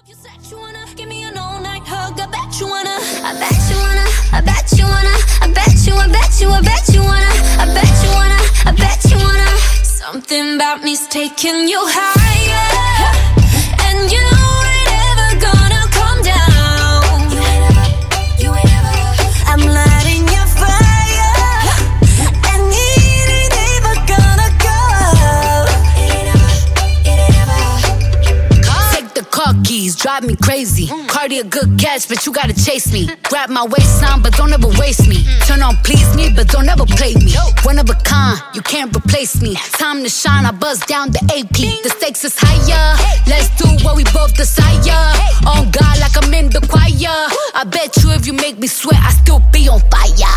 You said you wanna give me an all-night hug. I bet you wanna. I bet you wanna. I bet you wanna. I bet you. I bet you. I bet you wanna. I bet you wanna. I bet you wanna. Something about me's taking you higher, and you ain't ever gonna come down. You ain't ever. I'm lighting your fire, and it ain't ever gonna go out. It ain't ever. Take the car keys, drive me crazy. Cardi a good catch, but you gotta chase me. Grab my waistline, but don't ever waste me. Turn on please me, but don't ever play me. One of a kind, you can't replace me. Time to shine, I buzz down the AP. The stakes is higher, let's do what we both desire. On God like I'm in the choir. I bet you if you make me sweat, I still be on fire.